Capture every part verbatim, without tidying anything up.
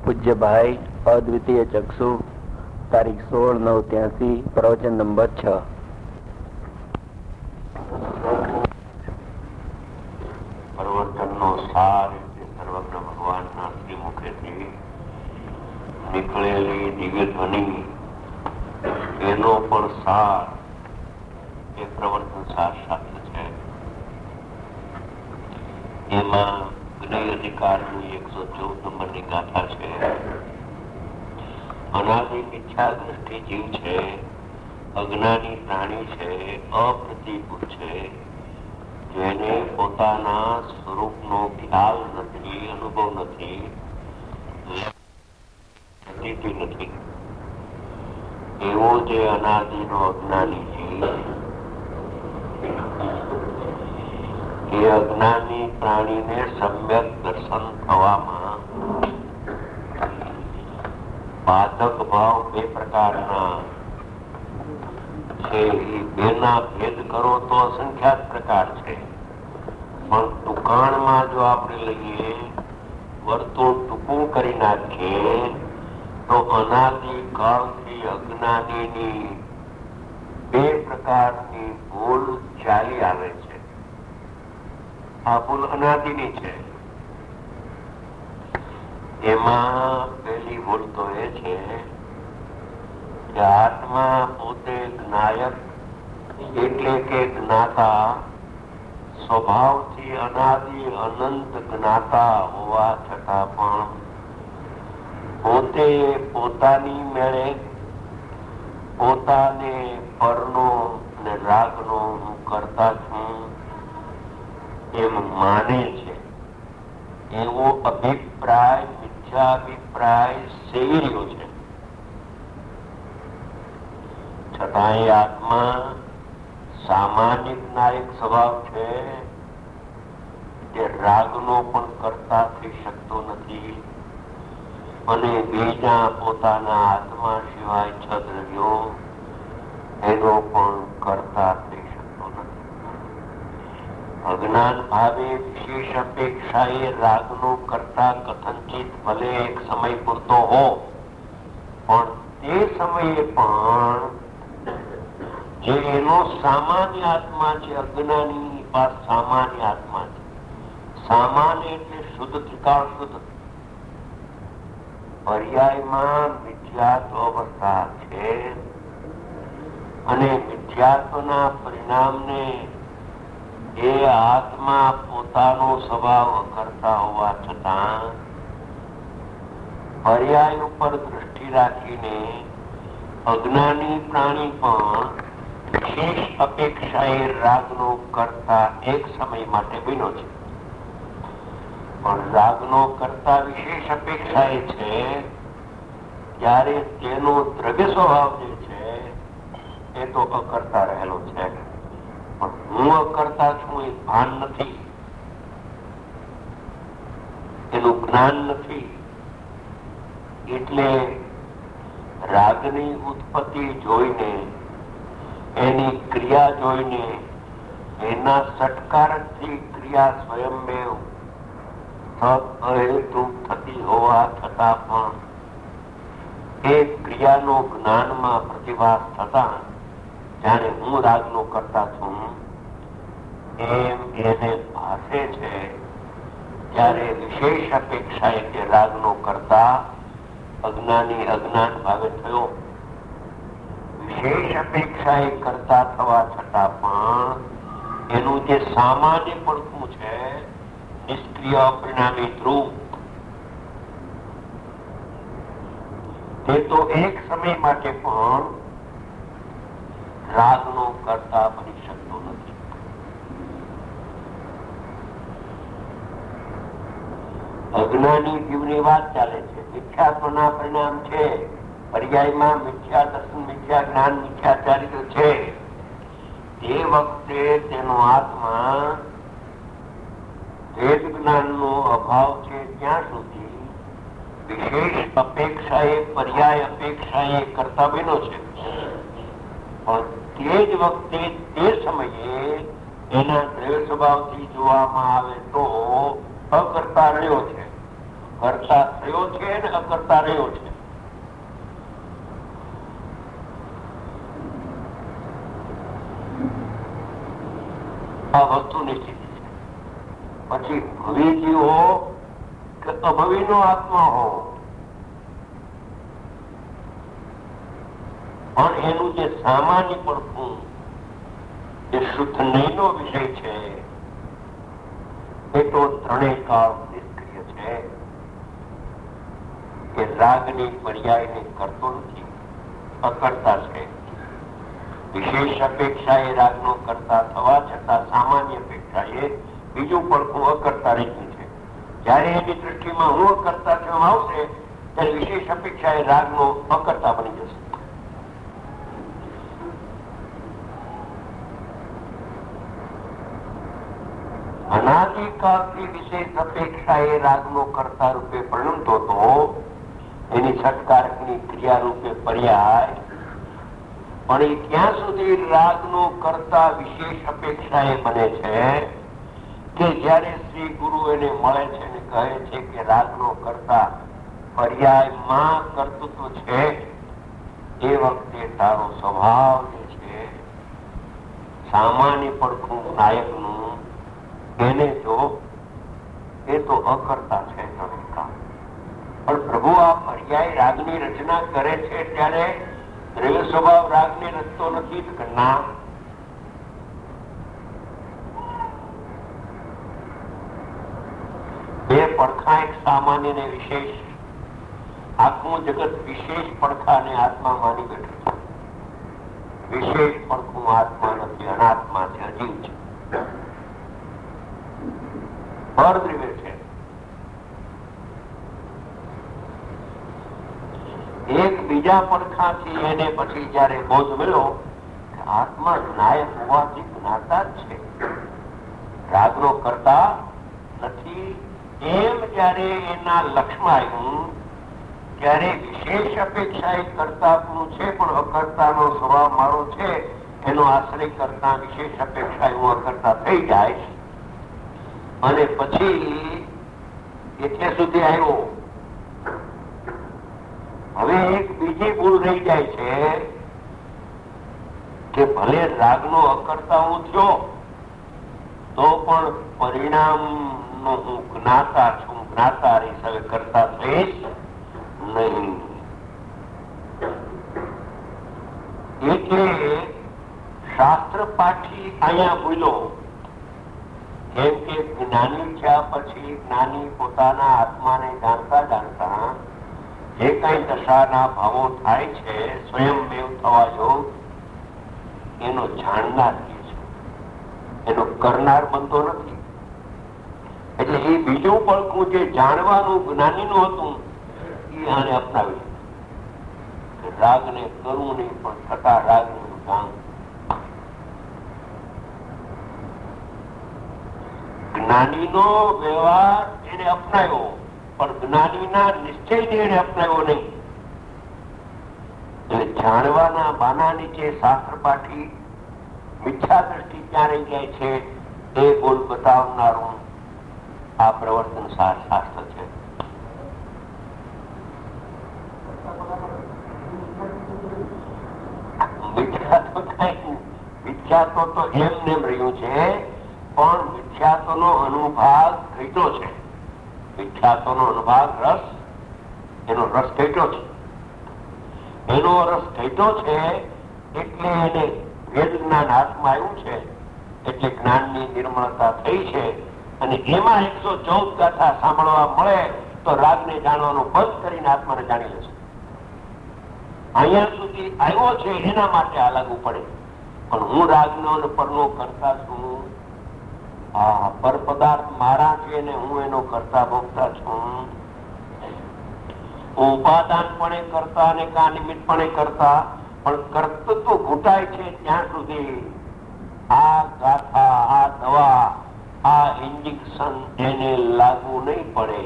પૂજ્ય ભાઈ અદ્વિતીય ચક્ષુ તારીખ સોળ નવ ત્યાસી પ્રવચન નંબર છ. પ્રવચનનો સાર એટલે સર્વજ્ઞ ભગવાનના શ્રી મુખેથી નીકળેલી દિવ્ય ધ્વનિ, એનો પણ સાર એ પ્રવચન સાર શાસ્ત્ર છે. એમાં જ્ઞેય અધિકારની એકસો ચૌદ નંબરની ગાથા છે. અનાદિ મિથ્યા દ્રષ્ટિ જીવ છે, અજ્ઞાની પ્રાણી છે, અપ્રતિભૂત છે, જેને પોતાના સ્વરૂપનો ખ્યાલ નથી, અનુભવ નથી, નથી, એવો જે અનાદિનો અજ્ઞાની જીવ, એ અજ્ઞાની પ્રાણીને સમ્યક દર્શન થવામાં બાધક ભાવ બે પ્રકારના છે. એ બેના ભેદ કરો તો અસંખ્યાત પ્રકાર છે, પણ ટૂંકાણમાં જો આપણે લઈએ, વર્તુળ ટૂંકું કરી નાખીએ તો અનાદિ કાળથી અજ્ઞાનીની બે પ્રકારની ભૂલ ચાલી આવે છે. આ ભૂલ અનાદિની છે. એમાં પેલી ભૂલ તો એ છે કે આત્મા પોતે જ્ઞાયક એટલે કે જ્ઞાતા, સ્વભાવથી અનાદિ અનંત જ્ઞાતા હોવા છતાં પણ પોતે પોતાની મેળે પોતાને પરનો ને રાગનો હું કરતા છું એમ માને છે. એવો અભિપ્રાય, મિથ્યાભિપ્રાય સેવી રહ્યો છે. છતાંય આત્મા સામાન્ય જ્ઞાયક સ્વભાવ છે, જે રાગનો પણ કરતા થઈ શકતો નથી અને બીજા પોતાના આત્મા સિવાય છ દ્રવ્યો એનો પણ કરતા થઈ શકતો નથી. અજ્ઞાન ભાવે વિશેષ અપેક્ષાએ રાગનો કરતા કથનચિત ભલે એક સમય પૂરતો હો, પણ તે સમયે પણ જે એનો સામાન્ય આત્મા છે, અજ્ઞાની પાસે સામાન્ય આત્મા છે. સામાન્ય એટલે શુદ્ધ, ત્રિકાળ શુદ્ધ. પર્યાયમાં મિથ્યાત્વ અવસ્થા છે અને મિથ્યાત્વના પરિણામને એ આત્મા પોતાનો સ્વભાવ કરતા હોવા છતાં પર્યાય ઉપર દૃષ્ટિ રાખીને અજ્ઞાની પ્રાણી પણ વિશેષ અપેક્ષાએ રાગનો કરતા એક સમય માટે બન્યો છે. પણ રાગનો કરતા વિશેષ અપેક્ષાએ છે ત્યારે તેનો દ્રવ્ય સ્વભાવ જે છે એ તો અકર્તા રહેલો છે. પણ હું અકર્તા છું એ ભાન નથી, એનું જ્ઞાન નથી. એટલે રાગની ઉત્પત્તિ જોઈને, એની ક્રિયા જોઈને, એના સટકારથી ક્રિયા સ્વયંમેવ અહેતુક થતી હોવા છતાં પણ એ ક્રિયાનો જ્ઞાનમાં પ્રતિભાસ થતા જાણે હું રાગનો કરતા છું એમ એને ભાસે છે. ત્યારે વિશેષ અપેક્ષા એટલે રાગનો કરતા અજ્ઞાની અજ્ઞાન ભાવે થયો. વિશેષ અપેક્ષા એ કરતા થવા છતાં પણ એનું જે સામાન્ય પડખું છે, નિષ્ક્રિય અપરિણામી ધ્રુવ, તે તો એક સમય માટે પણ રાગનો કરતા બની શકતો નથી. અજ્ઞાની જીવની વાત ચાલે છે. મિથ્યાત્વના પરિણામ છે. પર્યાયમાં મિથ્યા દર્શન, મિથ્યા જ્ઞાન, મિથ્યા ચારિત્ર છે. તે વખતે તેનો આત્મા વેદ જ્ઞાનનો અભાવ છે ત્યાં સુધી વિશેષ અપેક્ષાએ, પર્યાય અપેક્ષાએ કરતા બન્યો છે. પણ તે જ વખતે તે સમયે એના દ્રવ્ય સ્વભાવથી જોવામાં આવે તો અકર્તા રહ્યો છે. કરતા થયો છે ને અકર્તા રહ્યો છે. આ વસ્તુની સ્થિતિ છે. પછી ભવિજી હો કે અભવી નો આત્મા હો, પણ એનું જે સામાન્ય પડખું જે શુદ્ધ નહીનો વિષય છે એ તો ત્રણેય કાળ નિષ્ક્રિય છે કે રાગની પર્યાયને કરતો નથી, અકર્તા છે. વિશેષ અપેક્ષા એ રાગનો કરતા થવા છતાં સામાન્ય અપેક્ષા એ બીજું પડખું અકર્તા રહ્યું છે. જયારે એની દૃષ્ટિમાં હું અકર્તા થવા આવશે ત્યારે વિશેષ અપેક્ષા એ રાગનો અકર્તા બની જશે. અનાદિકાળથી વિશેષ અપેક્ષા એ રાગનો કર્તા રૂપે પરિણમતો હતો, એની સત્કારકની ક્રિયા રૂપે પર્યાય. પણ એ ક્યાં સુધી રાગનો કર્તા વિશેષ અપેક્ષા એ બને છે કે જયારે શ્રી ગુરુ એને મળે છે અને કહે છે કે રાગનો કર્તા પર્યાયમાં કર્તૃત્વ છે, એ વખતે તારો સ્વભાવ જે છે સામાન્ય પડખું નાયકનું એને જો એ તો અકર્તા છે. પણ પ્રભુ આ પર્યાય રાગની રચના કરે છે ત્યારે દ્રવ્ય સ્વભાવ રાગને રચતો નથી જ ના. બે પડખા એક સામાન્ય ને વિશેષ, આખું જગત વિશેષ પડખાને આત્મા માની બેઠું છે. વિશેષ પડખું આત્મા નથી, અનાત્મા છે, અજીવ છે, પરદ્રવ્ય છે. એક બીજા પડખાથી એને પછી જયારે બોધ મળ્યો કે આત્મા નાયક હોવાથી જ્ઞાતા જ છે, રાગનો કરતા નથી, એમ જયારે એના લક્ષ્યમાં આવ્યું ત્યારે વિશેષ અપેક્ષા એ કર્તાનું છે પણ અકર્તાનો સ્વભાવ મારો છે, એનો આશ્રય કરતા વિશેષ અપેક્ષા હું અકર્તા થઈ જાય. અને પછી એટલે સુધી આવ્યો. હવે એક બીજી ભૂલ રહી જાય છે કે ભલે રાગનો અકર્તા હું થયો તો પણ પરિણામ નો હું જ્ઞાતા છું, જ્ઞાતા રહીશ, હવે કરતા થઈશ નહીં. એટલે શાસ્ત્ર પાઠી અહીંયા ભૂલો. કેમ કે જ્ઞાની થયા પછી જ્ઞાની પોતાના આત્માને જાણતા જાણતા જે કઈ દશાના ભાવો થાય છે સ્વયંમેવ થવા યોગ એનો જાણનાર છે, એનો કરનાર બનતો નથી. એટલે એ બીજું પડખું જે જાણવાનું જ્ઞાનીનું હતું એ આને અપનાવ્યું. રાગને કરવું નહીં પણ છતાં રાગનું જાણ. જ્ઞાનીનો વ્યવહાર એને અપનાવ્યો પણ જ્ઞાનીના નિશ્ચયને એને અપનાવ્યો નહીં. એટલે જાણવાના બાના નીચે શાસ્ત્ર પાઠી મિથ્યા દ્રષ્ટિ ક્યાં રહી જાય છે એ બોલ બતાવનારું આ પ્રવર્તન શાસ્ત્ર છે. મિથ્યાત્વ કઈ મિથ્યાત્વ તો એમ નેમ રહ્યું છે પણ મિથ્યાત્વ નો અનુભાગ ઘટ્યો છે. મિથ્યાત્વ નો અનુભાગ રસ, એનો રસ ઘટ્યો છે. એનો રસ ઘટ્યો છે એટલે એને વેદ જ્ઞાન હાથમાં આવ્યું છે, એટલે જ્ઞાનની નિર્મળતા થઈ છે. અને એમાં એકસો ચૌદ ગાથા સાંભળવા મળે તો રાગને જાણવાનું બંધ કરીને આત્માને જાણી લેશે. અહીંયા સુધી આવ્યો છે એના માટે આ લાગવું પડે. પણ હું રાગનો અને પરનો કરતા છું, આ પર પદાર્થ મારા છે ને હું એનો કરતા ભોગતા છું. ઉપાદાન પણ કરતા અને કા નિમિત્ત પણ કરતા, પણ કર્તૃત્વ ઘૂંટાય છે ત્યાં સુધી આ ગાથા, આ દવા, આ ઇન્જેક્શન એને લાગુ નહીં પડે.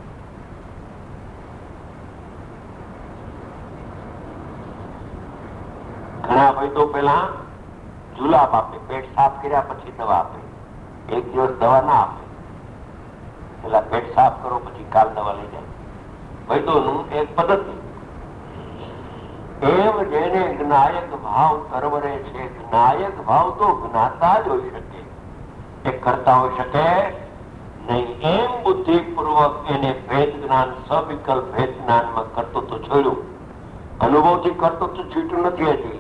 ઘણા ભાઈ તો પેલા જુલાબ આપે, પેટ સાફ કર્યા પછી દવા આપે. એક દિવસ દવા ના આપે, પેલા પેટ સાફ કરો પછી કાલ દવા લઈ જાય. વૈદોનું એક પદ્ધતિ. એમ જેને જ્ઞાયક ભાવ કરવરે છે, જ્ઞાયક ભાવ તો જ્ઞાતા જ હોઈ શકે, એ કરતા હોઈ શકે નહીં. એમ બુદ્ધિપૂર્વક એને ભેદ જ્ઞાન, સવિકલ્પ ભેદ જ્ઞાનમાં કરતો તો છોડ્યું, અનુભવથી કરતો તો છૂટ્યું નથી. હજી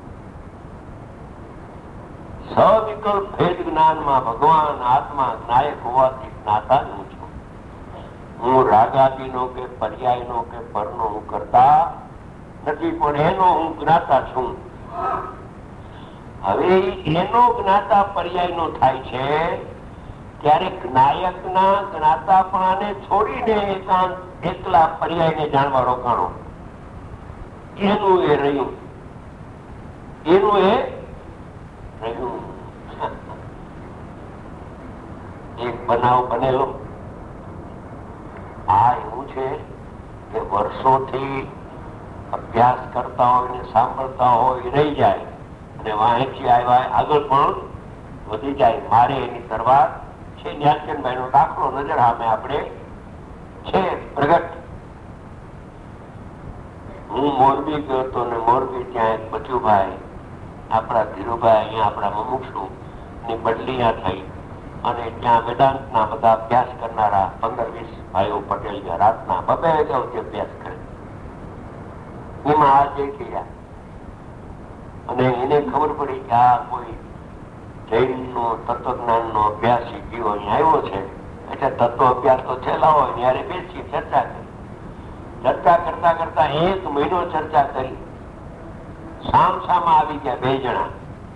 સવિકલ્પ ભેદ જ્ઞાનમાં ભગવાન આત્મા જ્ઞાયક હોવાથી જ્ઞાતા જ હું છું. હું રાગાદીનો કે પર્યાયનો કે પરનો હું કરતા નથી, પણ એનો હું જ્ઞાતા છું. હવે એનો જ્ઞાતા પર્યાયનો થાય છે ત્યારે જ્ઞાયકના જ્ઞાતાપણાને છોડીને એકાંત એકલા પર્યાયને જાણવા રોકાણો. એનું એ રહ્યું, એનું એ રહ્યું. એક બનાવ બનેલો. આ એવું છે કે વર્ષોથી અભ્યાસ કરતા હોય ને સાંભળતા હોય રહી જાય અને વાંચી આવ્યા આગળ પણ વધી જાય. મારે એની શરૂઆત છે. જ્ઞાનચંદભાઈ નો દાખલો નજર સામે આપણે છે પ્રગટ. હું મોરબી ગયો હતો ને મોરબી ત્યાં એક બચુભાઈ, આપણા ધીરુભાઈ, અહીંયા આપણા મુમુક્ષુ ની બદલી ત્યાં થઈ અને ત્યાં વેદાંતના બધા અભ્યાસ કરનારા પંદર વીસ ભાઈઓ પટેલ ગયા. રાતના બબે વાગ્યા સુધી અભ્યાસ કરે. એમાં આ જઈ ગયા અને એને ખબર પડી કે આ કોઈ જૈન નો તત્વજ્ઞાન નો અભ્યાસી જીવો અહીંયા આવ્યો છે, એટલે તત્વ અભ્યાસ તો છેલ્લા હોય ત્યારે બેસી ચર્ચા કરી. ચર્ચા કરતા કરતા એક મહિનો ચર્ચા કરી. સામ સામા આવી ગયા બે જણા.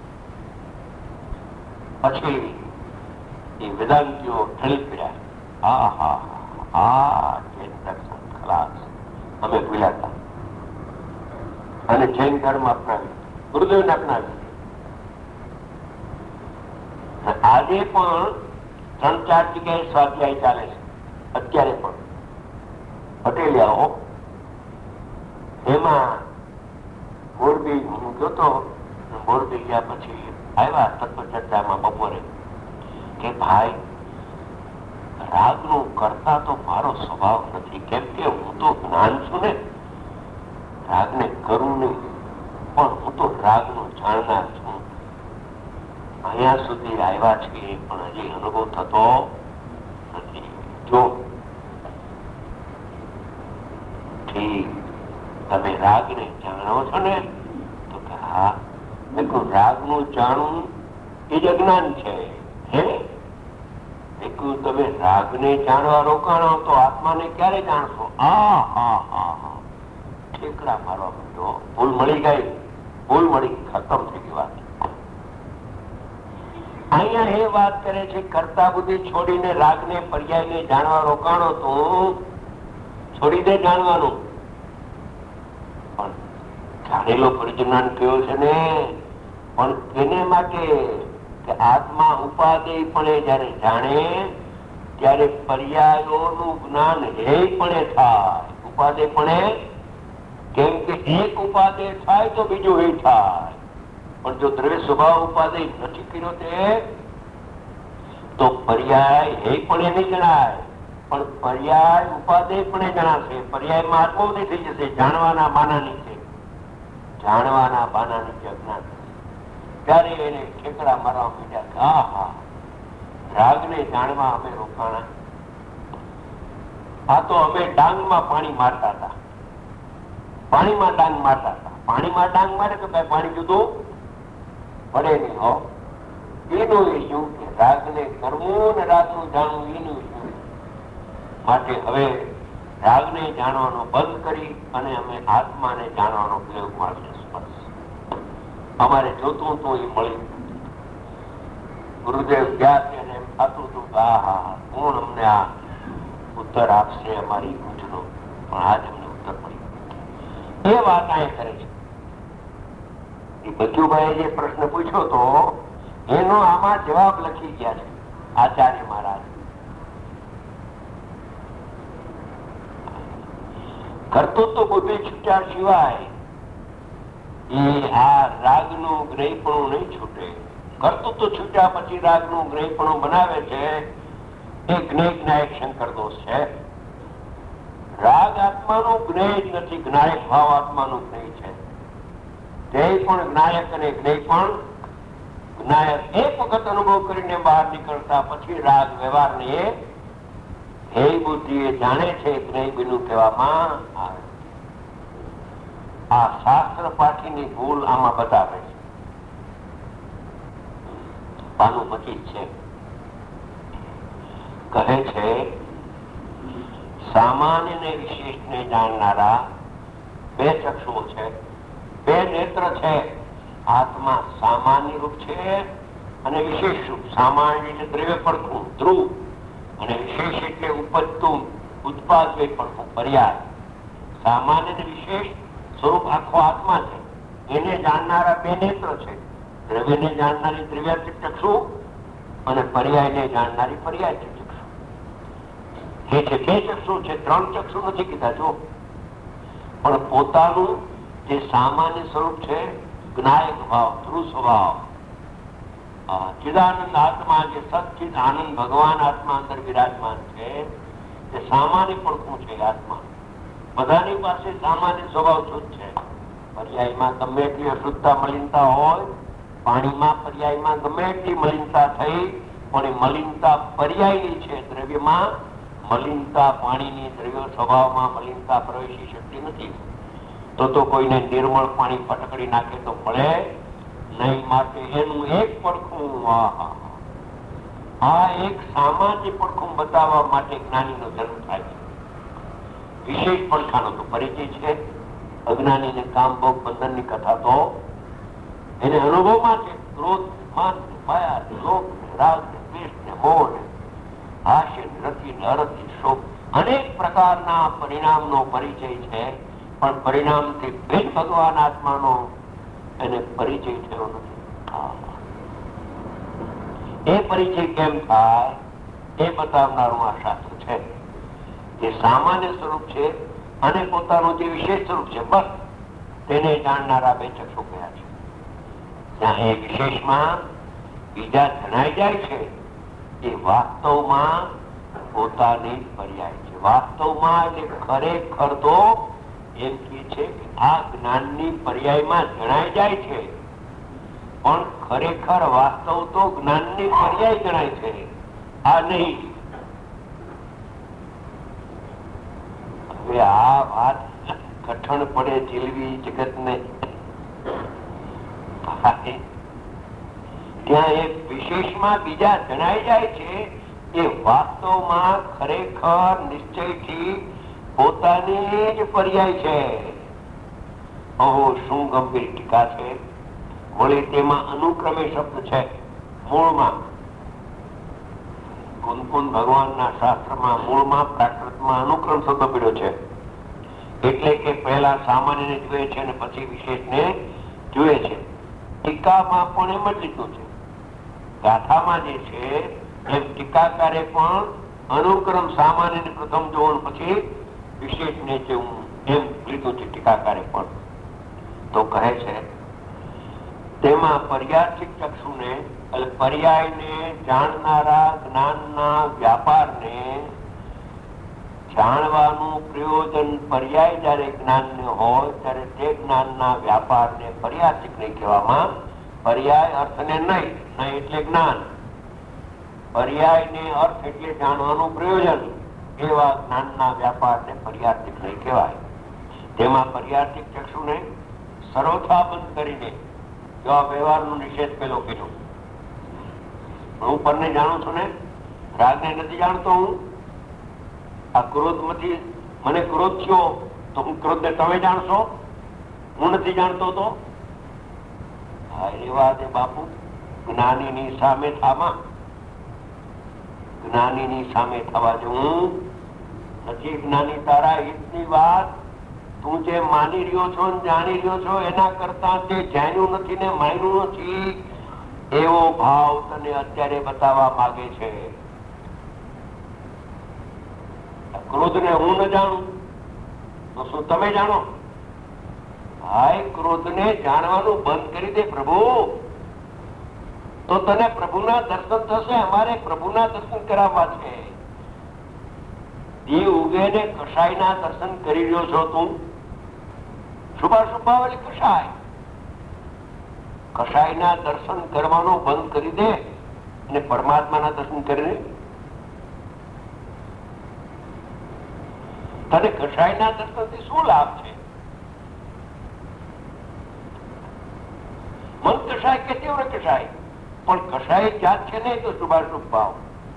પછી એ વેદાંતિઓ ઠળી પડ્યા. હા હા હા જૈન દર્શન ખલાસ, અમે ભૂલ્યા હતા અને જૈન ધર્મ અપનાવી, ગુરુદેવને અપનાવી. આજે પણ ત્રણ ચાર જગ્યાએ સ્વાધ્યાય ચાલે છે અત્યારે પણ પટેલિયાઓ. એમાં મોરબી હું ગયો તો, મોરબી ગયા પછી આવ્યા તત્વ ચર્ચામાં બપોરે કે ભાઈ રાગનું કરતા તો મારો સ્વભાવ નથી, કેમ કે હું તો જ્ઞાન છું ને, રાગને કરું નહીં, પણ હું તો રાગનું જાણનાર છું. અહીંયા સુધી આવ્યા છે પણ હજી અનુભવ થતો નથી. જો ઠીક તમે રાગને જાણો છો ને? તો કે હા. મેં કહ્યું રાગનું જાણવું એ જ અજ્ઞાન છે. હે મેં કહ્યું તમે રાગને જાણવા રોકાણો તો આત્માને ક્યારે જાણશો? હા હા હા હા ઠેકડા મારવા માંડો. ભૂલ મળી ગઈ, ભૂલ મળી, ખતમ થઈ ગઈ વાત. અહીંયા એ વાત કરે છે કરતા બુદ્ધિ છોડીને રાગને પર્યાયને જાણવા રોકાણો તો છોડી દે જાણવાનું. પણ જાણેલો પરિજ્ઞાન કયો છે ને, પણ એને માટે કે આત્મા ઉપાદેય પણ જયારે જાણે ત્યારે પર્યાયોનું જ્ઞાન હે પણ થાય. ઉપાદેય પણ કેમ કે એક ઉપાદેય થાય તો બીજું એ થાય. પણ જો દ્રવ્ય સ્વભાવ ઉપાદેય નથી કર્યો તે તો પર્યાય હે પણ નહીં જણાય, પણ પર્યાય ઉપાદેય પણ જણાશે. પર્યાયમાં આત્મોદય થઈ જશે. જાણવાના બાના નીચે, જાણવાના બાના નીચે અજ્ઞાન. ત્યારે એને ઠેકડા મારવા માંડ્યા. હા હા રાગને જાણવા અમે રોકાણા. આ તો અમે ડાંગમાં પાણી મારતા હતા, પાણીમાં ડાંગ મારતા હતા. પાણીમાં ડાંગ મારે કે ભાઈ પાણી જુદું પડે નહીં. હો એનું એ શું કે રાગને કરવું ને રાગનું જાણવું એનું શું. માટે હવે રાગને જાણવાનો બંધ કરી અને અમે આત્માને જાણવાનો પ્રયોગ માર્યો. અમારે જોતું હતું એ મળ્યું. ગુરુદેવ ગયા છે અને એમ થતું હતું કે હા હા કોણ અમને આ ઉત્તર આપશે અમારી પૂછનો, પણ આજ અમને ઉત્તર મળ્યો. એ વાત અહીંયા કરે છે. એ બચુભાઈ જે પ્રશ્ન પૂછ્યો તો એનો આમાં જવાબ લખી ગયા છે આચાર્ય મહારાજ. કર્તૃત્વ બુદ્ધિ છૂટ્યા સિવાય એ આ રાગનું ગ્રહીપણું નહીં છૂટે. કર્તૃત્વ છૂટ્યા પછી રાગનું ગ્રહીપણું બનાવે છે એ જ્ઞેય જ્ઞાયક શંકર દોષ છે. રાગ આત્માનું જ્ઞેય જ નથી, જ્ઞાયક ભાવ આત્માનું જ્ઞેય છે. ધ્યેય પણ જ્ઞાયક અને જ્ઞેય પણ જ્ઞાયક. એક વખત અનુભવ કરીને બહાર નીકળતા પછી રાગ વ્યવહારને એ ધ્યેય બુદ્ધિ એ જાણે છે, જ્ઞેય બિનું કહેવામાં આવે. આ શાસ્ત્ર પાઠીની ભૂલ આમાં બતાવે છે. પાનું પચીસ છે, કહે છે સામાન્ય ને વિશેષ ને જાણનારા બે ચક્ષુઓ છે, બે નેત્ર છે. આત્મા સામાન્ય રૂપ છે અને વિશેષ રૂપ. સામાન્ય એટલે દ્રવ્ય પડખું ધ્રુવ, અને વિશેષ એટલે ઉપજતું ઉત્પાદ પડખું પર્યાય. સામાન્ય ને વિશેષ સ્વરૂપ આખો આત્મા છે. એને જાણનારા બે નેત્ર છે, દ્રવ્યને જાણનારી દ્રવ્યાત્મિક ચક્ષુ અને પર્યાયને જાણનારી પર્યાયત્મિક ચક્ષુ. એ છે બે ચક્ષુ છે, ત્રણ ચક્ષુ નથી કીધા. જો પણ પોતાનું જે સામાન્ય સ્વરૂપ છે, જ્ઞાયક ભાવ, ધ્રુવ સ્વભાવ, ચિદાનંદ આત્મા, જે સચ્ચિદ આનંદ ભગવાન આત્મા અંદર વિરાજમાન છે, તે સામાન્ય પડખું છે. આત્મા બધાની પાસે સામાન્ય સ્વભાવ શુદ્ધ છે. પર્યાયમાં ગમે એટલી અશુદ્ધતા મલિનતા હોય, પાણીમાં પર્યાયમાં ગમે એટલી મલિનતા થઈ, પણ એ મલિનતા પર્યાયની છે. દ્રવ્યમાં મલિનતા પાણીની, દ્રવ્ય સ્વભાવમાં મલિનતા પ્રવેશી શકતી નથી. તો તો કોઈને નિર્મળ પાણી ફટકડી નાખે તો મળે નહીં. માટે એનું એક પડખું, આ એક સામાન્ય પડખું બતાવવા માટે જ્ઞાનીનો જન્મ થાય છે. વિશેષ પડખાનો તો પરિચય છે. અજ્ઞાની ને કામ ભોગ બંધન ની કથા તો એને અનુભવમાં છે. ક્રોધ, માન, માયા, લોભ, રાગ, દ્વેષ, મોહ, હાસ્ય, રતિ, અરતિ, શોક, અનેક પ્રકારના પરિણામનો પરિચય છે. પણ પરિણામથી ભેદ ભગવાન આત્માનો એને પરિચય થયો નથી. એ પરિચય કેમ થાય એ બતાવનારું આ શાસ્ત્ર છે. જે સામાન્ય સ્વરૂપ છે અને પોતાનું જે વિશેષ સ્વરૂપ છે, બસ તેને જાણનારા બે ચક્ષુ કયા છે. ત્યાં એ વિશેષમાં બીજા જણાઈ જાય છે, એ વાસ્તવમાં પોતાની પર્યાય છે. વાસ્તવમાં એટલે ખરેખર તો એમ કે છે કે આ જ્ઞાનની પર્યાયમાં જણાઈ જાય છે, પણ ખરેખર વાસ્તવ તો જ્ઞાનની પર્યાય જણાય છે, આ નહીં. હવે આ વાત કઠણ પડે જીલવી જગતને. ત્યાં એક વિશેષમાં બીજા જણાઈ જાય છે, એ વાસ્તવમાં ખરેખર નિશ્ચયથી પોતાની જ પર્યાય છે. ઓહો, શું ગંભીર ટીકા છે. વળી તેમાં અનુક્રમે શબ્દ છે. મૂળમાં કુંદકુંદ ભગવાનના શાસ્ત્રમાં મૂળમાં પ્રાકૃતમાં અનુક્રમ શબ્દ પીડ્યો છે. એટલે કે પહેલા સામાન્ય જુએ છે અને પછી વિશેષને જુએ છે. ટીકામાં પણ એમ જ લીધું છે. ગાથામાં જે છે એમ ટીકાકારે પણ અનુક્રમ સામાન્ય પ્રથમ જોવાનું પછી વિશેષને જેવું એમ લીધું છે. ટીકાકારે પણ તો કહે છે તેમાં પર્યાર્થિક ચક્ષુને એટલે પર્યાયને જાણનારા જ્ઞાનના વ્યાપારને જાણવાનું પ્રયોજન પર્યાય જયારે જ્ઞાનને હોય ત્યારે તે જ્ઞાનના વ્યાપારને પર્યાર્થિક નહીં કહેવામાં. પર્યાય અર્થને નહીં, નહીં એટલે જ્ઞાન. પર્યાયને અર્થ એટલે જાણવાનું પ્રયોજન, એવા જ્ઞાનના વ્યાપારને પર્યાર્થિક નહીં કહેવાય. તેમાં પર્યાર્થિક ચક્ષુને સર્વથા બંધ કરીને જો આ વ્યવહારનો નિષેધ પેલો કર્યો. હું પરને જાણું છું ને, રાગને નથી જાણતો. હું આ ક્રોધ માંથી મને ક્રોધ થયો તો હું ક્રોધને તમે જાણશો, હું નથી જાણતો. તો હા એ વાત એ બાપુ જ્ઞાનીની સામે થામાં, જ્ઞાનીની સામે થવા જો હું નથી જ્ઞાની. તારા હિતની વાત તું જે માની રહ્યો છો ને જાણી રહ્યો છો એના કરતા તે જાણ્યું નથી ને માન્યું નથી એવો ભાવ તને અત્યારે બતાવવા માંગે છે. ક્રોધ ને હું ન જાણું તો શું તમે જાણો? હાય, ક્રોધ ને જાણવાનું બંધ કરી દે પ્રભુ, તો તને પ્રભુના દર્શન થશે. અમારે પ્રભુના દર્શન કરાવવા છે. દી ઉગે ને કસાયના દર્શન કરી રહ્યો છો તું. શુભાશુભ ભાવ એટલે કસાય. કસાયના દર્શન કરવાનું બંધ કરી દે અને પરમાત્માના દર્શન કરી દે. તને કસાયના દર્શનથી શું લાભ છે? મન કસાય કે તીવ્ર કસાય, પણ કસાય જાત છે ને તો શુભાશુભ ભાવ.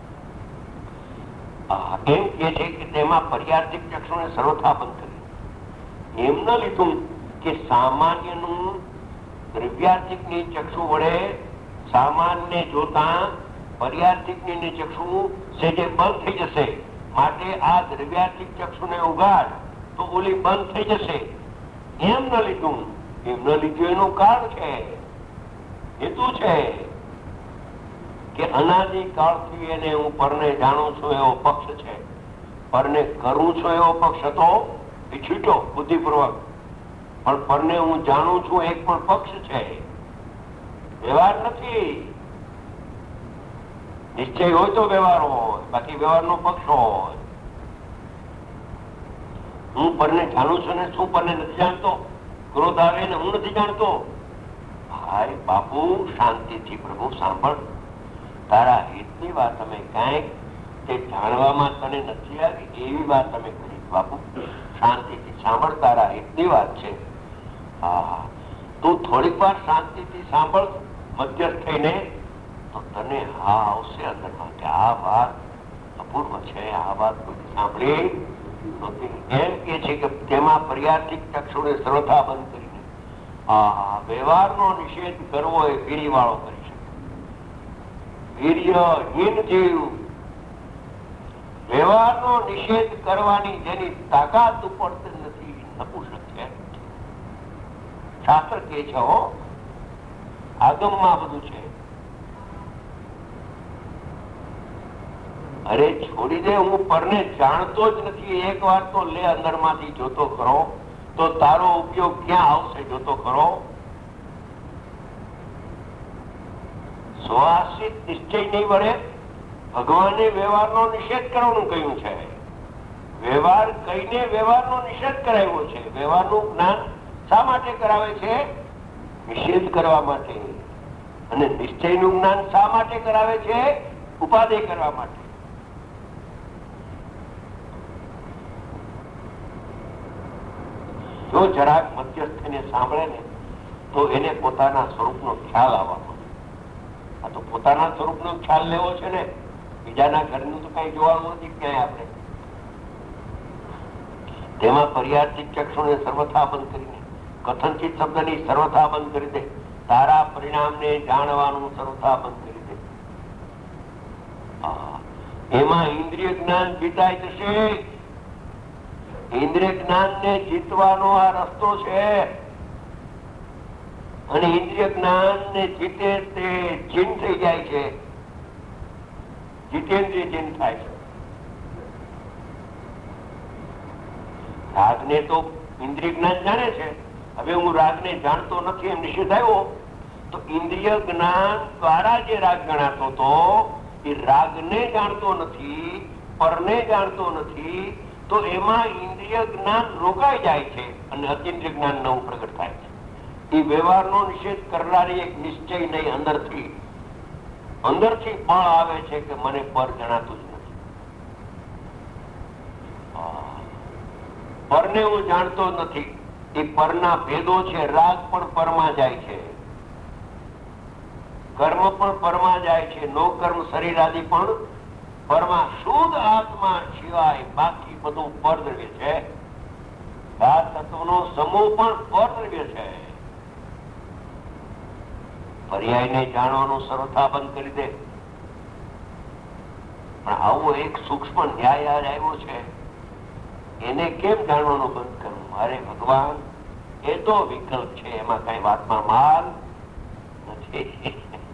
એમ કે છે કે તેમાં પર્યાર્થિક ચક્ષુને સર્વથા બંધ કરી. એમ ન લીધું કે સામાન્યનું દ્રવ્યાર્થિકની ચક્ષુ વડે સામાન્ય જોતા પર્યાર્થિકની ચક્ષુ છે જે બંધ થઈ જશે, માટે આ દ્રવ્યાર્થિક ચક્ષુને ઉગાડ તો ઓલી બંધ થઈ જશે. એમ ન લીધું. એમ ન લીધું એનું કારણ છે, હેતુ છે કે અનાદિ કાળથી એને હું પરને જાણું છું એવો પક્ષ છે. પરને કરું છું એવો પક્ષ હતો એ છૂટો બુદ્ધિપૂર્વક, પણ પરને હું જાણું છું એક પણ પક્ષ છે, વ્યવહાર નથી. નિશ્ચય હોય તો વ્યવહાર હોય, બાકી વ્યવહારનો પક્ષ હોય. હું પરને જાણું છું ને શું પરને નથી જાણતો? ક્રોધ આવે ને હું નથી જાણતો. હાય બાપુ, શાંતિથી પ્રભુ સાંભળ. તારા હિતની વાત અમે કાંઈક તે જાણવામાં તને નથી આવી એવી વાત અમે કરી. બાપુ શાંતિથી સાંભળ, તારા હિતની વાત છે. હા, તું થોડીક વાર શાંતિથી સાંભળ મધ્યસ્થ થઈને, તો તને હા આવશે અંદરમાં કે આ વાત અપૂર્વ છે, આ વાત કોઈ સાંભળી નહોતી. એમ કે છે કે તેમાં પર્યાર્થિક ચક્ષુને સર્વથા બંધ કરીને આ વ્યવહારનો નિષેધ કરવો એ વીરી વાળો કરી શકે. વીર્યહીન જીવ વ્યવહારનો નિષેધ કરવાની જેની તાકાત ઉપડતી નથી, નપુસક છે. શાસ્ત્ર કે છે હો, આગમમાં બધું છે. અરે છોડી દે, હું પરને જાણતો જ નથી. એક વાર તો લે અંદર માંથી જોતો કરો તો તારો ઉપયોગ ક્યાં આવશે? જોતો કરો. સ્વાશ્રિત નિશ્ચય નહીં વળે. ભગવાને વ્યવહારનો નિષેધ કરવાનું કહ્યું છે. વ્યવહાર કહીને વ્યવહારનો નિષેધ કરાવ્યો છે. વ્યવહારનું જ્ઞાન શા માટે કરાવે છે? નિષેધ કરવા માટે. અને નિશ્ચયનું જ્ઞાન શા માટે કરાવે છે? ઉપાદેય કરવા માટે. જો જરાક મધ્યસ્થને સાંભળે ને તો એને પોતાના સ્વરૂપનો ખ્યાલ આવવાનો. આ તો પોતાના સ્વરૂપનો ખ્યાલ લેવો છે ને, બીજાના ઘરનું તો કઈ જોવાનું નથી ક્યાંય આપણે. તેમાં પર્યાર્થિક ચક્ષુને સર્વથા બંધ કરીને, કથનચિત શબ્દની સર્વથા બંધ કરી દે. તારા પરિણામને જાણવાનું સર્વથા બંધ કરી દે. એમાં ઇન્દ્રિય જ્ઞાન જીતાય જશે. ઇન્દ્રિય જ્ઞાન ને જીતવાનો આ રસ્તો છે. અને ઇન્દ્રિય જ્ઞાન ને જીતે તે જીન થઈ જાય છે. જીતેન્દ્રિય જીન થાય છે. રાગ ને તો ઇન્દ્રિય જ્ઞાન જાણે છે. હવે હું રાગ ને જાણતો નથી એમ નિષેધ આવ્યો તો ઇન્દ્રિય જ્ઞાન દ્વારા જે રાગ ગણાતો હતો એ રાગ ને જાણતો નથી, પરને જાણતો નથી, તો એમાં ઇન્દ્રિય જ્ઞાન રોકાઈ જાય છે અને અતિન્દ્રિય જ્ઞાન નવું પ્રગટ થાય છે. એ વ્યવહારનો નિષેધ કરનારી એક નિશ્ચય નહીં, અંદરથી અંદરથી બળ આવે છે કે મને પર જણાતું જ નથી. પરને હું જાણતો નથી. એ પરના ભેદો છે. રાગ પણ પરમાં જાય છે, કર્મ પણ પરમાં જાય છે, નો કર્મ શરીર આદિ પણ પરમાં. શુદ્ધ આત્મા સિવાય બાકી બધું પરદ્રવ્ય છે. આ તત્વનો સમૂહ પણ પરદ્રવ્ય છે. પર્યાયને જાણવાનું સર્વથા બંધ કરી દે. પણ આવો એક સૂક્ષ્મ ન્યાય આવ્યો છે, એને કેમ જાણવાનું બંધ કરવું? અરે ભગવાન, એ તો વિકલ્પ છે, એમાં કઈ વાતમાં માલ નથી.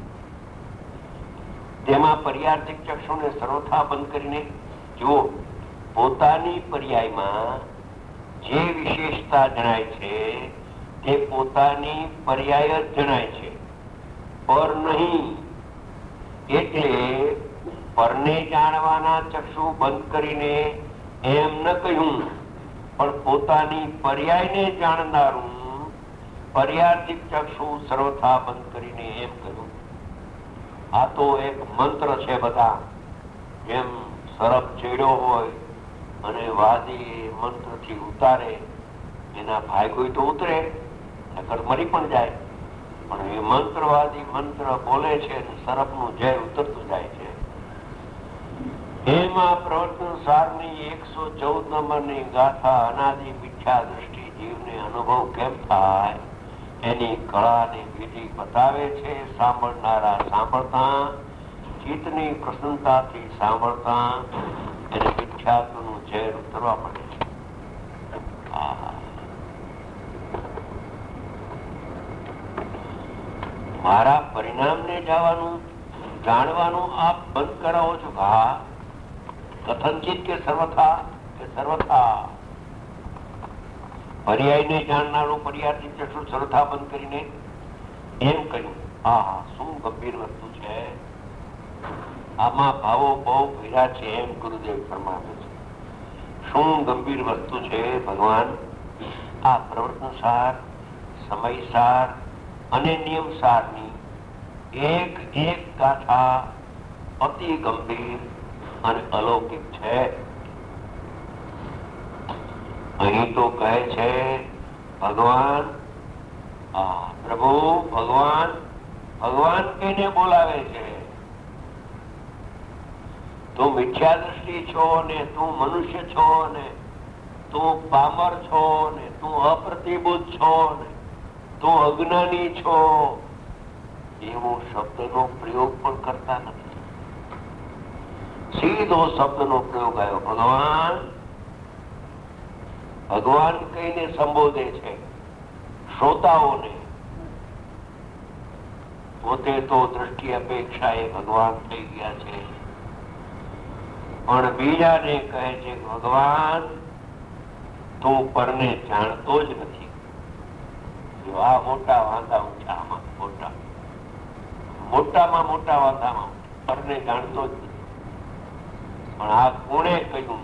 તેમાં પર્યાર્થિક ચક્ષુને સર્વથા બંધ કરીને જુઓ, પોતાની પર્યાયમાં જે વિશેષતા જણાય છે તે પોતાની પર્યાય જ જણાય છે, પર નહીં. એટલે પરને જાણવાના ચક્ષુ બંધ કરીને એમ ન કહ્યું, પણ પોતાની પર્યાયને જાણનારું પર્યાર્થિક ચક્ષુ સર્વથા બંધ કરીને એમ કહ્યું. આ તો એક મંત્ર છે. બધા જેમ સરપ ચેડ્યો હોય અને વાદી મંત્ર થી ઉતારે, એના ભાઈ કોઈ તો ઉતરે, નકર મરી પણ જાય. પણ એ મંત્રવાદી મંત્ર બોલે છે અને સરપ નું ઝેર ઉતરતું જાય છે. એમાં પ્રવર્તન સારની એકસો ચૌદ નંબરની ગાથા અનાદિ મિથ્યા દ્રષ્ટિ જીવને અનુભવ કેમ થાય એની કળાની વિધિ બતાવે છે. સાંભળનારા સાંભળતા, ચિત્તની પ્રસન્નતાથી સાંભળતા એને મિથ્યાત્વનું ઝેર ઉતરવા મળે છે. મારા પરિણામને જવાનું જાણવાનું આપ બંધ કરાવો છો. હા, કથનચિત કે સર્વથા કે સર્વથા પર્યાયને જાણનારું પર્યાયથી ચક્ષુ સર્વથા બંધ કરીને એમ કહ્યું. હા, શું ગંભીર વસ્તુ છે. આમાં ભાવો બહુ ભેરા છે એમ ગુરુદેવ ફરમાવે છે. શું ગંભીર વસ્તુ છે ભગવાન. આ પ્રવર્તન સાર, સમય સાર અને નિયમ સારની એક એક ગાથા અતિ ગંભીર અને અલૌકિક છે. અહીં તો કહે છે ભગવાન, પ્રભુ ભગવાન ભગવાન કહીને બોલાવે છે. તું મિથ્યા દ્રષ્ટિ છો ને, તું મનુષ્ય છો ને, તું પામર છો ને, તું અપ્રતિબુદ્ધ છો ને, તું અજ્ઞાની છો, એવો શબ્દનો પ્રયોગ પણ કરતા નથી. સીધો શબ્દનો પ્રયોગ આવ્યો. ભગવાન ભગવાન કહીને સંબોધે છે શ્રોતાઓને. પોતે તો દ્રષ્ટિ અપેક્ષા એ ભગવાન થઈ ગયા છે, પણ બીજાને કહે છે ભગવાન તું પરને જાણતો જ નથી. જો આ મોટા વાંધા ઊંચા, આમાં મોટા મોટામાં મોટા વાંધામાં પરને જાણતો જ નથી. પણ આ કોણે કહ્યું?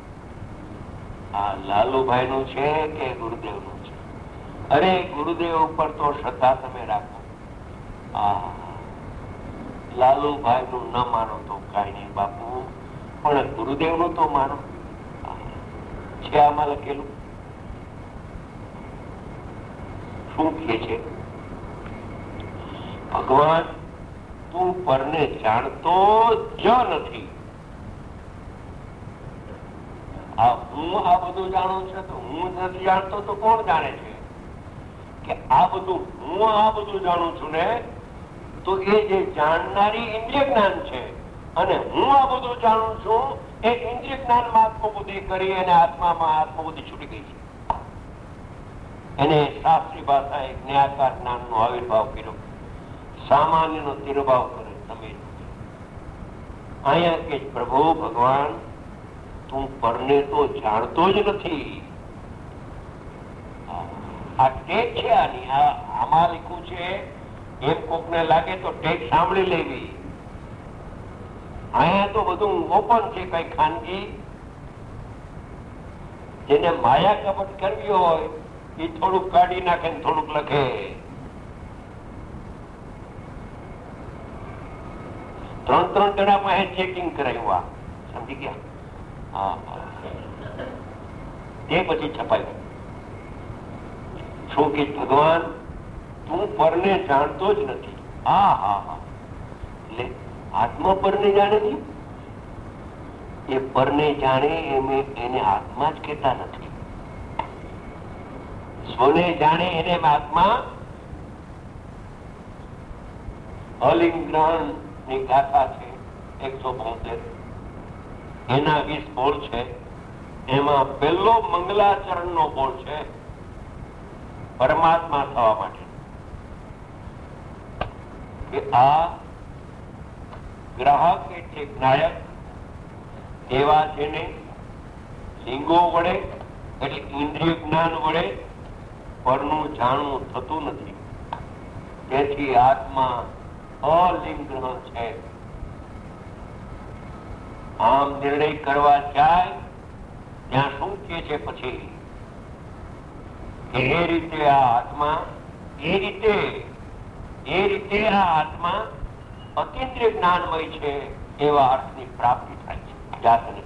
આ લાલુભાઈ નું છે કે ગુરુદેવ નું છે? અરે ગુરુદેવ ઉપર તો શ્રદ્ધા તમે રાખો. આ લાલુભાઈ નું ન માનો તો કઈ નહીં બાપુ, પણ ગુરુદેવ નું તો માનો. છે આમાં લખેલું. શું કે છે? ભગવાન તું પરને જાણતો જ નથી. આ હું આ બધું જાણું છું તો હું નથી જાણતો તો કોણ જાણે છે? કે આ બધું હું આ બધું જાણું છું ને, તો એ જે જાણનારી ઇન્દ્રિય જ્ઞાન છે, અને હું આ બધું જાણું છું એ ઇન્દ્રિય જ્ઞાનમાં આત્મબુદ્ધિ કરી અને આત્મામાં આત્મબુદ્ધિ છૂટી ગઈ છે. એને શાસ્ત્રી ભાષાએ જ્ઞાકાર જ્ઞાન નો આવિર્ભાવ કર્યો, સામાન્ય નો તિરભાવ કરે. તમે અહીંયા કે પ્રભુ ભગવાન તું પરને તો જાણતો જ નથી. આ ટેક છે આની. આમાં લખ્યું છે એમ કોકને લાગે તો ટેક સાંભળી લેવી. અહીંયા તો બધું ઓપન છે. કઈ ખાનગી જેને માયા કપટ કરવી હોય એ થોડુંક કાઢી નાખે ને થોડુંક લખે. ત્રણ ત્રણ જણા પાસે ચેકિંગ કરાયું. આ સમજી ગયા? તે પછી છપાયું. શું કે ભગવાન તું પરને જાણતો જ નથી. હા હા હા એટલે આત્મા પરને જાણે છે. એ પરને જાણે એમ એને આત્મા જ કહેતા નથી. સ્વને જાણે એને આત્મા. અલિંગ્રહણ ની ગાથા છે એકસો બોતેર, એના વીસ બોલ છે. એમાં પહેલો મંગલાચરણ નો બોલ છે પરમાત્મા થવા માટે. કે આ ગ્રાહક એટલે નાયક એવા જેને લિંગો વડે એટલે ઇન્દ્રિય જ્ઞાન વડે પરનું જાણવું થતું નથી. તેથી આત્મા અલિંગ્રહ છે. આમ નિર્ણય કરવા જાય ત્યાં શું કે છે પછી કે એ રીતે આ આત્મા એ રીતે એ રીતે આ આત્મા અતિન્દ્રિય જ્ઞાનમય છે એવા અર્થની પ્રાપ્તિ થાય છે જાતને.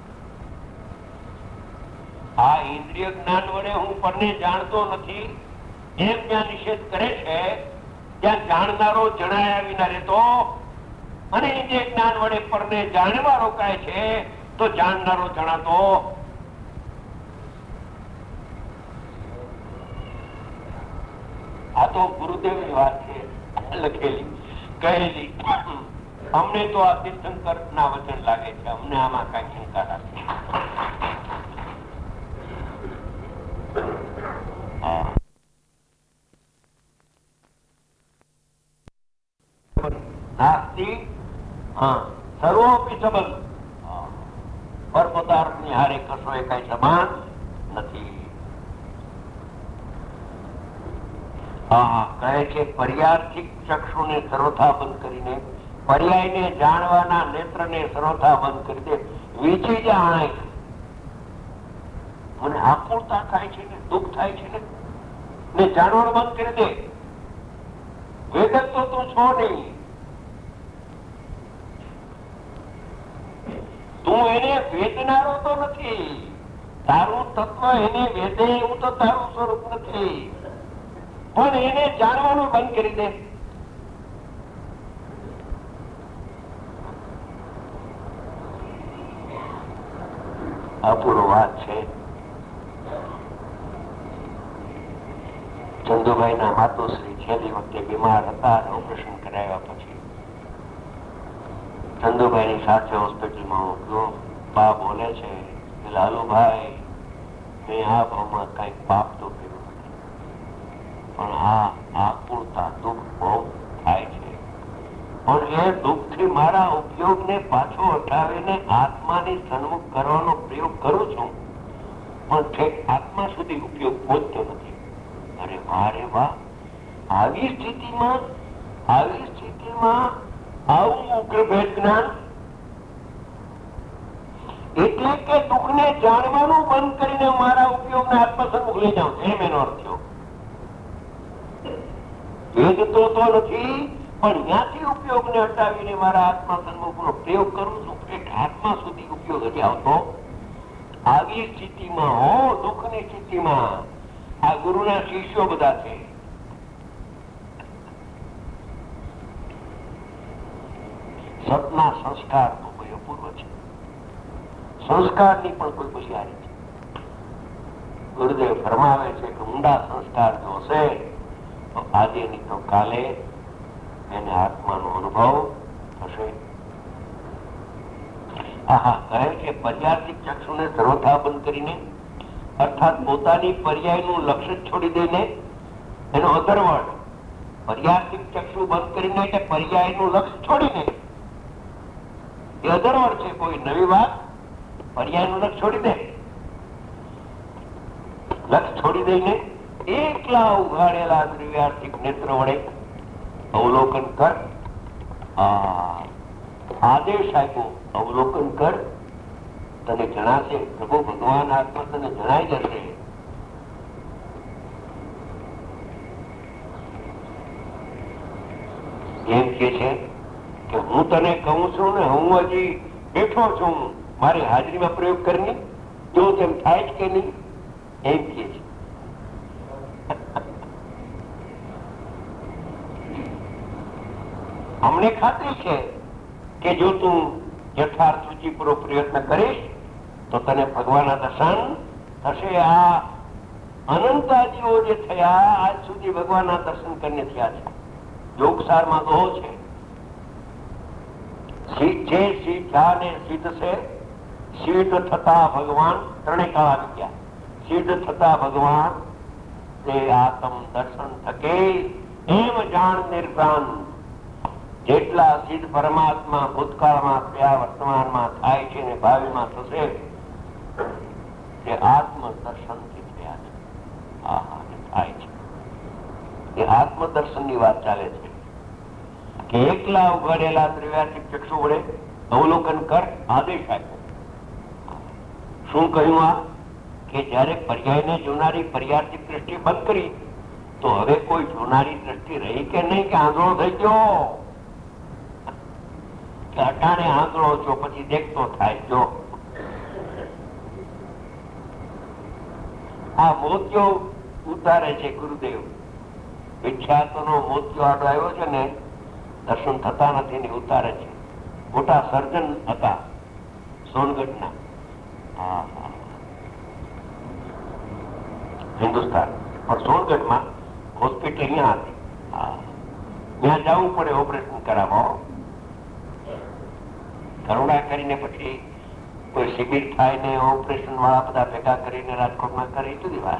આ ઇન્દ્રિય જ્ઞાન વડે હું પરને જાણતો નથી એમ જ્યાં નિષેધ કરે છે ત્યાં જાણનારો જણાયા વિના રહેતો અને ઇન્દ્રિય જ્ઞાન વડે પરને જાણવા રોકાય છે તો જાણનારો જણાતો. આ તો ગુરુદેવ ની વાત છે લખેલી કહેલી. અમને તો આ તીર્થંકર ના વચન લાગે છે, અમને આમાં કઈ શંકા નથી. નાસ્તિ સર્વોપી સંબંધ પર પદાર્થ ની હારે કશો એ કઈ સમાન નથી. હા કહે છે પર્યાર્થિક ચક્ષુ ને સર્વથા બંધ કરીને પર્યાય ને જાણવાના નેત્ર ને સર્વથા બંધ કરી દે. વીચી જાણે મને આકુળતા થાય છે ને દુઃખ થાય છે ને ને જાણવાનું બંધ કરી દે. વેદક તો તું છો નહીં, તું એને વેદનારો તો નથી. તારું તત્વ એને વેદે એવું તો તારું સ્વરૂપ નથી, પણ એને જાણવાનું બંધ કરી દે. અપૂર્વ વાત છે. ચંદુભાઈ ના માતુશ્રી છેલ્લી વખતે બીમાર હતા, ઓપરેશન કરાવ્યા પછી ચંદુભાઈ ની સાથે હોસ્પિટલમાં ગયો. બા બોલે છે કે લાલુભાઈ મેં આ ભાવમાં કઈ પાપ તો કર્યું નથી, પણ આ આકુળતા દુઃખ બહુ થાય છે, પણ એ દુઃખ થી મારા ઉપયોગ ને પાછો હટાવીને આત્માની સન્મુખ કરવાનો પ્રયોગ કરું છું, પણ ઠેક આત્મા સુધી ઉપયોગ પહોંચતો નથી. અરે વાહ રે વાહ! આવી સ્થિતિમાં આવી સ્થિતિમાં આવું ઉગ્ર ભેદ જ્ઞાન એટલે કે દુઃખ ને જાણવાનું બંધ કરીને મારા ઉપયોગ ને આત્મા સન્મુખ લઈ જાઉં, એમ એનો અર્થ થયો. ભેદ તો તો નથી, પણ ત્યાંથી ઉપયોગ ને હટાવીને મારા આત્મા સન્મુખ નો પ્રયોગ કરું છું. એક આત્મા સુધી ઉપયોગ હજી આવતો. આવી સ્થિતિમાં હો દુઃખ ની સ્થિતિમાં આ ગુરુના શિષ્યો બધા છે. સતના સંસ્કાર તો કોઈ અપૂર્વ છે. સંસ્કારની પણ કોઈ હોશિયારી છે. ગુરુદેવ ફરમાવે છે કે ઊંડા સંસ્કાર જો હશે તો આજે ની તો કાલે એને આત્માનો અનુભવ થશે. આહા કહે કે પર્યાર્થિક ચક્ષુને સર્વથા બંધ કરીને અર્થાત પોતાની પર્યાયનું લક્ષ્ય છોડી દઈને એનો અધરવર્ડ પર્યાર્થિક ચક્ષુ બંધ કરીને એટલે પર્યાયનું લક્ષ્ય છોડીને એ અધરવર્ડ છે. કોઈ નવી વાત પર્યાયનું લક્ષ્ય છોડી દે, લક્ષ્ય છોડી દઈને એકલા ઉઘાડેલા દ્રવ્યાર્થિક નેત્ર વડે અવલોકન કર. આદેશ આપ્યો અવલોકન કર. તને જણાશે, પ્રભુ ભગવાન આત્મા તને જણાઈ જશે. એમ કે છે કે હું તને કહું છું ને હું હજી બેઠો છું, મારી હાજરીમાં પ્રયોગ કરીને જો તેમ થાય જ કે નહીં, એમ કે છે. અમને ખાતરી છે કે જો તું યથાર્થ રૂચિપૂર્વક પ્રયત્ન કરીશ તો તને ભગવાનના દર્શન થશે. આ અનંતાદીઓ જે થયા આજ સુધી ભગવાનના દર્શન કરીને થયા છે. યોગસારમાં કહો છે જે સીધા ને સિદ્ધ છે, સિદ્ધ થતા ભગવાન ત્રણે કાળ આવી ગયા. સિદ્ધ થતા ભગવાન તે આત્મ દર્શન થકે એમ જાણ નિર્ભ્રાંત. જેટલા સિદ્ધ પરમાત્મા ભૂતકાળમાં થયા, વર્તમાનમાં થાય છે ને ભાવિમાં થશે તે આત્મ દર્શનથી થયા છે. આહા થાય છે એ આત્મ દર્શનની વાત ચાલે છે કે એકલા ઉઘાડેલા ત્રિવ્યાર્થિક ચક્ષુ વડે અવલોકન કર. આદેશ આપ્યો. શું કહ્યું આ કે જયારે પર્યાયને જોનારી પર્યાર્થિક દ્રષ્ટિ બંધ કરી તો હવે કોઈ જોનારી દ્રષ્ટિ રહી કે નહીં, કે આંધળો થઈ ગયો, કે અટાણે આંધળો છો પછી દેખતો થાય. જો આ મોતિયો ઉતારે છે ગુરુદેવ, વિખ્યાતો નો મોતિયો આડો આવ્યો છે ને, દર્શન થતા નથી ને ઉતારે છે. મોટા સર્જન હતા સોનગઢના, હિન્દુસ્તાન, પણ સોનગઢમાં હોસ્પિટલ અહીંયા હતી. ત્યાં જવું પડે ઓપરેશન કરાવવા. કરુણા કરીને પછી કોઈ શિબિર થાય ને ઓપરેશન વાળા બધા ભેગા કરીને રાજકોટમાં કરી જુદી વાત.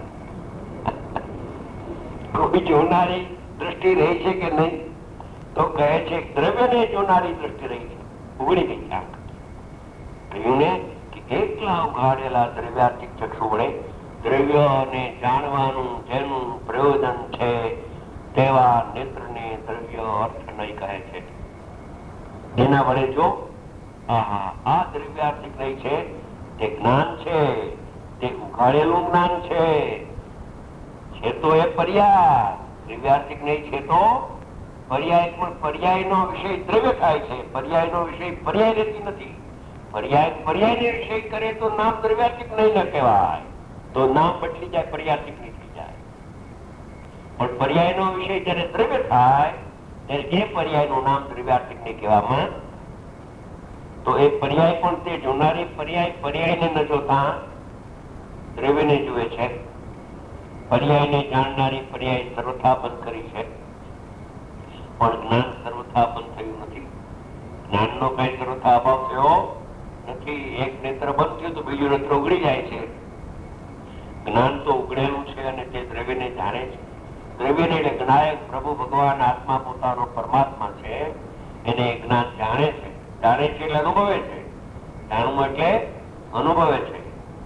કોઈ જોનારી દ્રષ્ટિ રહી છે કે નહીં, તો કહે છે દ્રવ્યને જોનારી દ્રષ્ટિ રહી છે, ઉગડી ગઈ આંખ. કહ્યું ને કે એકલા ઉઘાડેલા દ્રવ્યાર્થિક ચક્ષુ વડે દ્રવ્યને જાણવાનું જેનું પ્રયોજન છે તેવા નેત્રને દ્રવ્ય અર્થ નહીં કહે છે. એના વડે જો આ દ્રવ્યાર્થિક નહીં છે તે જ્ઞાન છે, તે ઉઘાડેલું જ્ઞાન છે, છે તો એ પર્યાય. દ્રવ્યાર્થિક નહીં છે તો પર્યાય, પણ પર્યાય નો વિષય દ્રવ્ય થાય છે, પર્યાય નો વિષય પર્યાય રહેતી નથી. પર્યાય પર્યાય ને વિષય કરે તો નામ દ્રવ્યાર્થિક નહીં ન કહેવાય, તો નામ બદલી જાય, પર્યાર્થિક નીકળી જાય. પણ પર્યાય નો વિષય જયારે દ્રવ્ય થાય ત્યારે એ પર્યાય નું નામ દ્રવ્યાર્થિક નહીં કહેવામાં. તો એ પર્યાય પણ તે જોનારી પર્યાય પર્યાયને ન જોતા દ્રવ્યને જુએ છે. પર્યાયને જાણનારી પર્યાય સર્વથા બંધ કરી છે, પણ જ્ઞાન સર્વથા બંધ થયું નથી. જ્ઞાનનો કઈ સર્વથા અભાવ થયો નથી. એક નેત્ર બંધ થયું તો બીજું નેત્ર ઉગડી જાય છે. જ્ઞાન તો ઉગડેલું છે અને તે દ્રવ્યને જાણે છે. દ્રવ્યને એટલે જ્ઞાયક પ્રભુ ભગવાન આત્મા પોતાનો પરમાત્મા છે, એને જ્ઞાન જાણે છે. જાણે છે એટલે અનુભવે છે, જાણવું એટલે અનુભવે છે.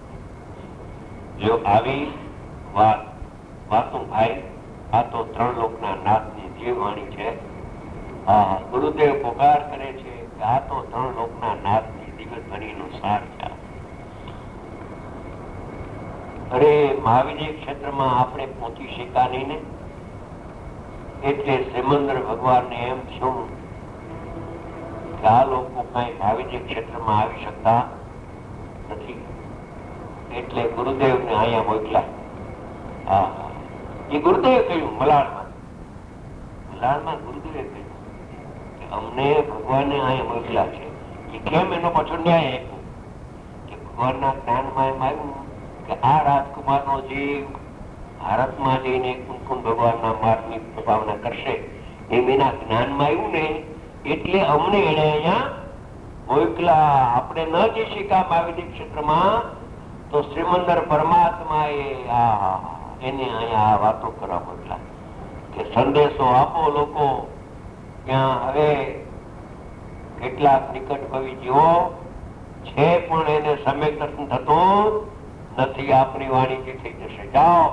જો આવી વાત વાતો ભાઈ, આ તો ત્રણ લોકના નાથની જીવવાણી છે. ગુરુદેવ પોકાર કરે છે કે આ તો ત્રણ લોકના નાથની દિવ્યધ્વનિનો સાર છે. અરે મહાવીર ક્ષેત્રમાં આપણે પહોંચી શક્યા નહીં ને, એટલે શ્રીમંદર ભગવાનને એમ શું કે આ લોકો કઈ મહાવીર ક્ષેત્રમાં આવી શકતા નથી, એટલે ગુરુદેવને અહીંયા મોકલા. હા, એ ગુરુદેવે કહ્યું મલાડમાં, મલાડમાં ગુરુદેવે કહ્યું કે અમને ભગવાને અહીંયા મોકલા છે. એ કેમ? એનો પાછો ન્યાય આપ્યો કે ભગવાનના જ્ઞાનમાં એમ આવ્યું કે આ રાજકુમાર નો જીવ ભારતમાં જઈને કુમકુમ ભગવાનના માર્ગની પ્રભાવના કરશે એમ એના જ્ઞાનમાં આવ્યું ને, એટલે અમને એને અહીંયા મોકલા. આપણે ન જઈ શક્યા મહાવીર ક્ષેત્રમાં, તો શ્રીમંદર પરમાત્મા એ આ એને અહીંયા આ વાતો કરવા મોકલા કે સંદેશો આપો લોકો. ત્યાં હવે કેટલાક નિકટ ભવિ જીવો છે પણ એને સમ્યક દર્શન થતું નથી. આપણી વાણી થઈ જશે, જાઓ.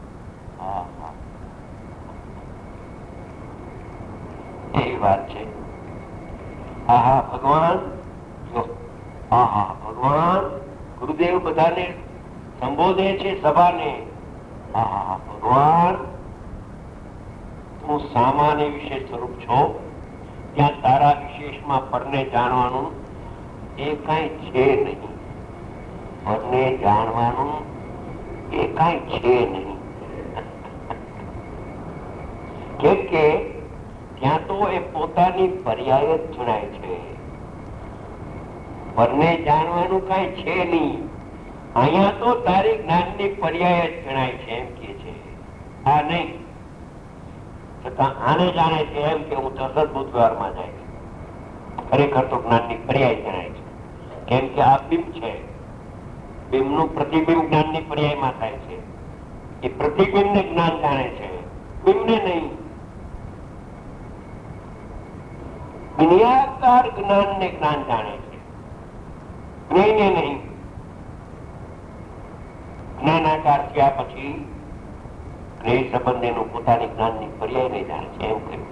એવી વાત છે. હા હા ભગવાન, હા હા ભગવાન ગુરુદેવ બધાને સંબોધે છે સભાને. હા હા ભગવાન તું સામાન્ય વિશેષ સ્વરૂપ છો, ત્યાં તારા વિશેષમાં પરને જાણવાનું એ કઈ છે નહીં. પરને જાણવાનું એ કઈ છે નહીં. કેમ કે ત્યાં તો એ પોતાની પર્યાય જ જણાય છે. પરને જાણવાનું કઈ છે નહીં. અહીંયા તો તારી જ્ઞાનની પર્યાય જ જણાય છે એમ કે છે. આ નહીં છતાં આને જાણે છે એમ કે હું તરત ભૂત વ્યવહારમાં જાય. ખરેખર તો જ્ઞાનની પર્યાય જણાય છે. કેમ કે આ બિંબ છે, બિંબનું પ્રતિબિંબ જ્ઞાનની પર્યાયમાં થાય છે. એ પ્રતિબિંબને જ્ઞાન જાણે છે, બિંબને નહીં. જ્ઞાકાર જ્ઞાનને જ્ઞાન જાણે છે, જ્ઞેયને નહીં. જ્ઞાનાકાર થયા પછી જ્ઞેય સંબંધીનું પોતાની જ્ઞાનની પર્યાય નહીં જાણે છે એમ કહ્યું.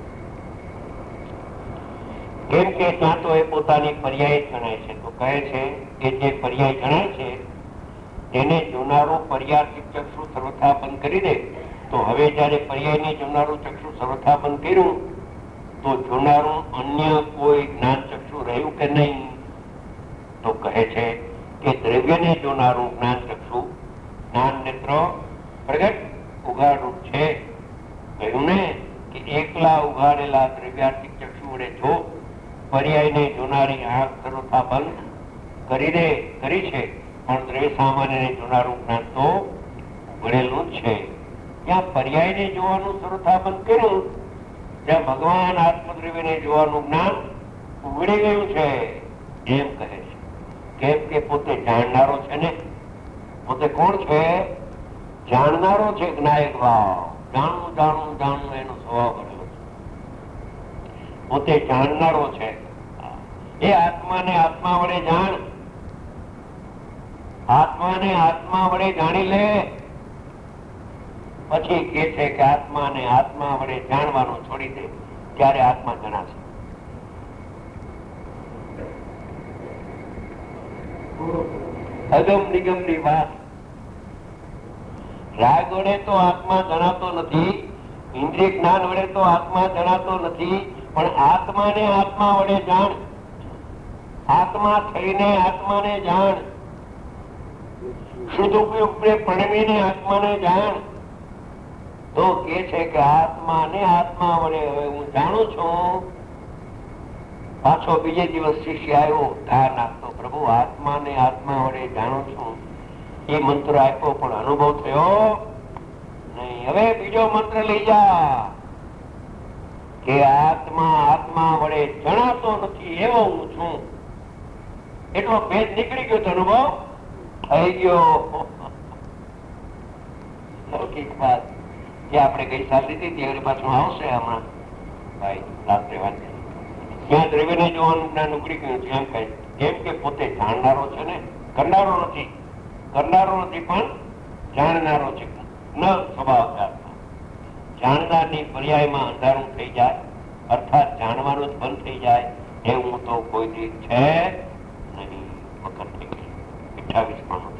કેમ કે ત્યાં તો એ પોતાની પર્યાય જણાય છે. તો કહે છે કે જે પર્યાય જણાય છે તેને જોનારું પર્યાર્થિક ચક્ષુ સર્વથા બંધ કરી દે તો હવે જયારે પર્યાયને જોનારું ચક્ષુ સર્વથા બંધ કર્યું તો જોનારું અન્ય કોઈ જ્ઞાન ચક્ષુ રહ્યું કે નહીં? તો કહે છે કે દ્રવ્યને જોનારું જ્ઞાન ચક્ષુ જ્ઞાન નેત્ર પ્રગટ ઉઘાડું છે. કહ્યું ને કે એકલા ઉઘાડેલા દ્રવ્યાર્થિક ચક્ષુ વડે જો પર્યાયને જોનારી આંખ સર્વથા બંધ કરી દે કરી છે, પણ દ્રવ્ય સામાન્ય જોનારું જ્ઞાન તો ભણેલું જ છે. ત્યાં પર્યાયને જોવાનું સર્વથા બંધ કર્યું, ત્યાં ભગવાન આત્મદ્રવ્યને જોવાનું જ્ઞાન ઉઘડી ગયું છે એમ કહે છે. કેમ કે પોતે જાણનારો છે ને, પોતે કોણ છે? જાણનારો છે. જ્ઞાયક ભાવ, જાણવું જાણવું જાણવું એનો સ્વભાવ બન્યો છે. પોતે જાણનારો છે. એ આત્માને આત્મા વડે જાણ, આત્માને આત્મા વડે જાણી લે, પછી કે છે કે આત્માને આત્મા વડે જાણવાનું છોડી દે, ત્યારે આત્મા જણાશે. અગમ નિગમ ની વાત. રાગ વડે તો આત્મા જણાતો નથી, ઇન્દ્રિય જ્ઞાન વડે તો આત્મા જણાતો નથી, પણ આત્માને આત્મા વડે જાણ, આત્મા થઈને આત્માને જાણ, શુદ્ધ ઉપયોગ પ્રણમીને આત્માને જાણ. તો કે છે કે આત્માને આત્મા વડે હવે હું જાણું છું. પાછો બીજે દિવસ શિષ્ય આવ્યો, ધ્યાન આપતો, પ્રભુ આત્માને આત્મા વડે જાણું છું. એ મંત્ર આપ્યો પણ અનુભવ થયો નહીં. હવે બીજો મંત્ર લઈ જા કે આત્મા આત્મા વડે જણાતો નથી એવો હું છું. એટલો ભેદ નીકળી ગયો તો અનુભવ થઈ ગયો. લૌકિક વાત જે આપણે ગઈ સાલ લીધી હતી પાછું આવશે હમણાં. ભાઈ રાત્રે વાત ત્યાં દ્રવ્યને જોવાનું જ્ઞાન ઉકળી ગયું છે એમ કહે. કેમ કે પોતે જાણનારો છે ને, કરનારો નથી. કરનારો નથી પણ જાણનારો છે. ન સ્વભાવ જાણનારની પર્યાયમાં અંધારું થઈ જાય, અર્થાત જાણવાનું જ બંધ થઈ જાય એવું તો કોઈ દી છે નહીં. વખત થઈ ગઈ અઠાવીસ માં